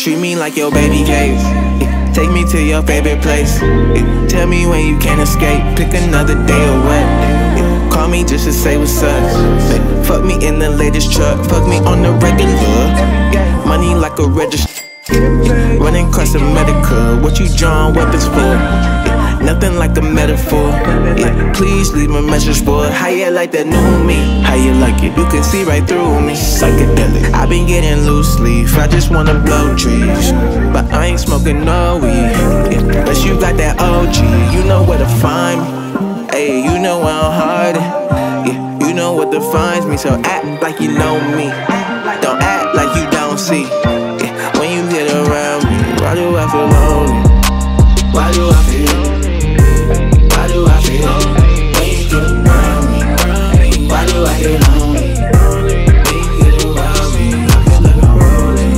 Treat me like your baby case. Take me to your favorite place. Tell me when you can't escape. Pick another day away. Call me just to say what's up. Fuck me in the latest truck. Fuck me on the regular. Money like a register. Running across America. What you drawing weapons for? Nothing like a metaphor. Please leave a message for how you like that new me. How you like it? You can see right through me. Psychedelic. I been getting loose leaf. I just wanna blow trees, but I ain't smoking no weed. Unless you got that OG, you know where to find me. Hey, you know where I'm hiding. You know what defines me. So act like you know me. Don't act like you don't see. When you get around me, why do I feel lonely? Why do I feel? Why do I feel? When you get around me, why do I feel lonely? When you get around me, I feel like I'm rolling.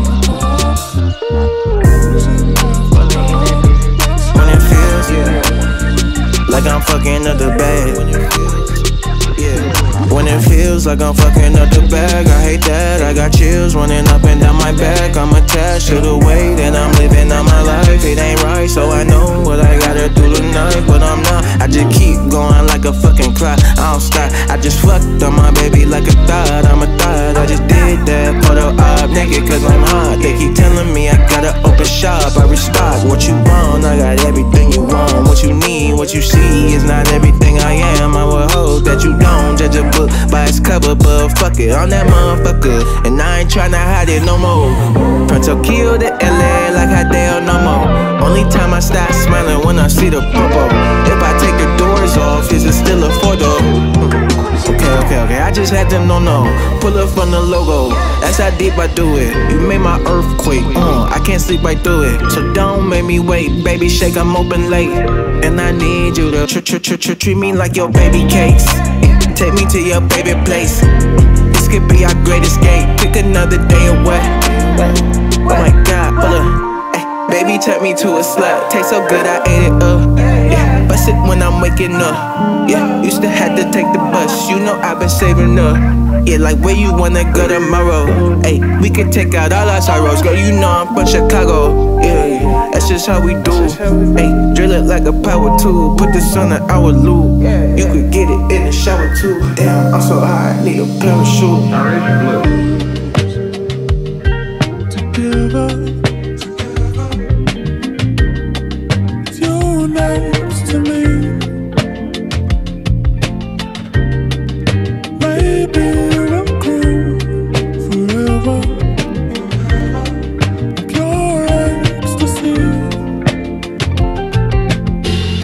When it feels like I'm fucking up the bag. When it feels like I'm fucking up the bag, I hate that. I got chills running up and down my back. I'm attached to the way that I'm living out my life. It ain't right, so I know what I gotta do tonight, but I'm not. I just keep going like a fucking clock. I don't stop. I just fucked on my baby like a thought. I'm a thought. I just did that. Put her up naked cause I'm hot. They keep telling me I gotta open shop. I restock what you want. I got everything you want. What you need, what you see is not everything I am. I would hope that you don't judge a book by its cover, but fuck it, I'm that motherfucker, and I ain't tryna hide it no more. From Tokyo to LA like Hideo no more. Only time I stop smiling when I see the purple. If I take the doors off, is it still a photo? Okay, I just had to know. Pull up from the logo, that's how deep I do it. You made my earthquake, I can't sleep right through it. So don't make me wait, baby shake, I'm open late. And I need you to treat me like your baby cakes. Take me to your favorite place. This could be our great escape. Pick another day away. Oh my God, hold up. Ay, baby, turn me to a slut. Tastes so good, I ate it up. Yeah, bust it when I'm waking up. Yeah, used to have to take the bus. You know I've been saving up. Yeah, like where you wanna go tomorrow? Ay, we can take out all our sorrows. Girl, you know I'm from Chicago. Yeah, that's just how we do. Ay, drill it like a power tool. Put this on an hour loop. You could get it in the shower too. Damn, I'm so high, I need a parachute.